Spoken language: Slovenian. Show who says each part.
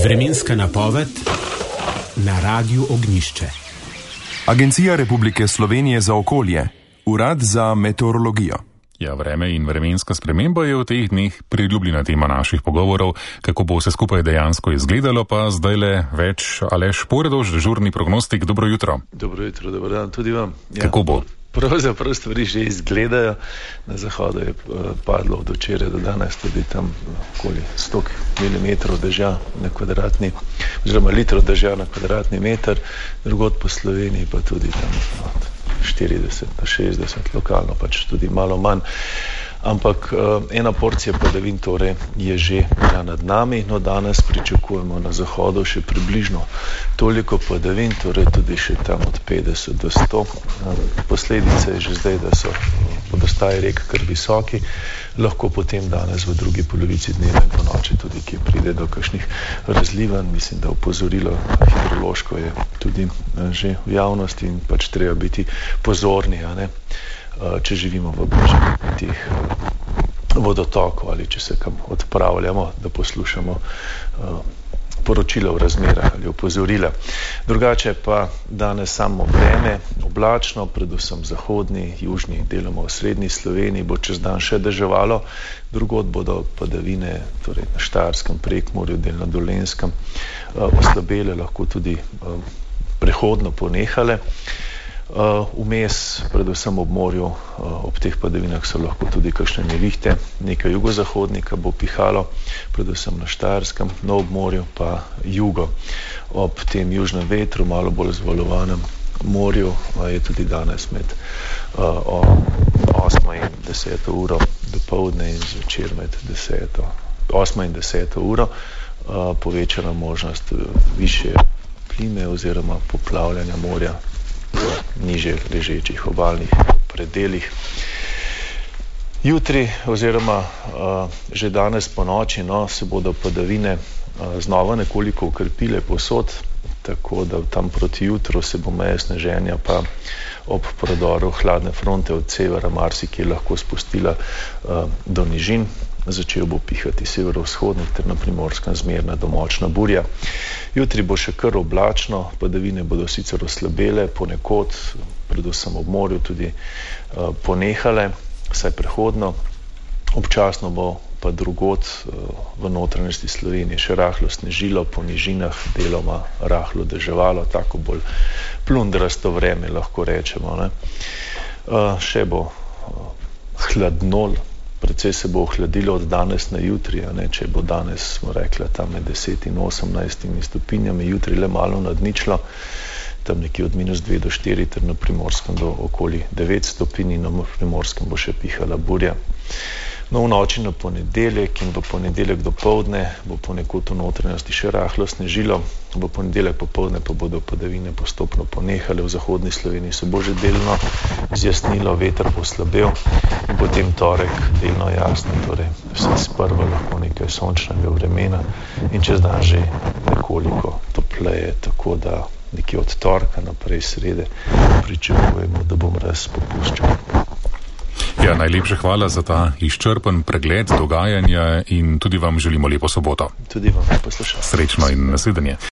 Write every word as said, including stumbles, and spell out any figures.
Speaker 1: Vremenska napoved na Radiu Ognjišče.
Speaker 2: Agencija Republike Slovenije za okolje, Urad za meteorologijo.
Speaker 3: Ja, vreme in vremenska sprememba je v teh dneh priljubljena tema naših pogovorov. Kako bo vse skupaj dejansko izgledalo, pa zdaj le več Aleš Poredoš, dežurni prognostik. Dobro jutro.
Speaker 4: Dobro jutro, dober dan tudi vam. Ja.
Speaker 3: Kako bo?
Speaker 4: Pravzaprav stvari že izgledajo. Na zahodu je padlo od včeraj do danes tudi tam okoli sto milimetrov dežja na kvadratni, oziroma litrov dežja na kvadratni meter, drugod po Sloveniji pa tudi tam od štirideset do šestdeset, lokalno pač tudi malo manj. Ampak ena porcija padavin torej je že bila nad nami, no danes pričakujemo na zahodu še približno toliko padavin, torej tudi še tam od petdeset do sto. Posledice je že zdaj, da so vodostaji rek kar visoki, lahko potem danes v drugi polovici dneva in po noči tudi, ki pride do kakšnih razlivanj. Mislim, da opozorilo hidrološko je tudi že v javnosti in pač treba biti pozorni, a ne? Če živimo v bližini teh vodotokov ali če se kam odpravljamo, da poslušamo poročila o razmerah ali opozorila. Drugače pa danes samo vreme, oblačno, predvsem zahodni, južni, deloma v srednji Sloveniji bo čez dan še deževalo, drugod bodo padavine, torej na Štajerskem, Prekmurju, delno Dolenjskem, oslabele, lahko tudi prehodno ponehale. Vmes, predvsem ob morju, ob teh padavinah so lahko tudi kakšne nevihte, nekaj jugozahodnika bo pihalo, predvsem na Štajerskem, na obmorju pa jugo. Ob tem južnem vetru, malo bolj zvalovanem morju, je tudi danes med osmo in deseto uro dopoldne in zvečer med osmo in deseto uro povečana možnost višje plime oziroma poplavljanja morja v niže ležečih obalnih predelih. Jutri oziroma uh, že danes po noči no, se bodo padavine uh, znova nekoliko ukrepile povsod, tako da tam proti jutru se bo meja sneženja pa ob prodoru hladne fronte od severa marsikje lahko spustila uh, do nižin. Začel bo pihati severovzhodnik ter na Primorskem zmerna do močna burja. Jutri bo še kar oblačno, padavine bodo sicer oslabele, ponekod, predvsem ob morju tudi uh, ponehale, saj prehodno. Občasno bo pa drugod uh, v notranjosti Slovenije še rahlo snežilo, po nižinah deloma rahlo deževalo, tako bolj plundrasto vreme lahko rečemo. Ne? Uh, še bo uh, hladno, precej se bo ohladilo od danes na jutri, a ne, če bo danes, smo rekla, tam med deset in osemnajstimi stopinjami, jutri le malo nad ničlo, tam nekje od minus dve do štiri, ter na Primorskem do okoli devet stopinj in na Primorskem bo še pihala burja. No, v noči na ponedeljek in v ponedeljek dopoldne bo ponekod v notranjosti še rahlo snežilo, v ponedeljek popoldne pa bodo padavine postopno ponehale, v zahodni Sloveniji se bo že delno zjasnilo, veter bo slabel in potem torek delno jasno, torej vse sprva lahko nekaj sončnega vremena in čez dan že nekoliko topleje, tako da nekje od torka naprej srede pričakujemo, da bom res popuščal.
Speaker 3: Ja, najlepša hvala za ta izčrpen pregled dogajanja in tudi vam želimo lepo soboto.
Speaker 4: Tudi vam lepo poslušal.
Speaker 3: Srečno in nasvidenje.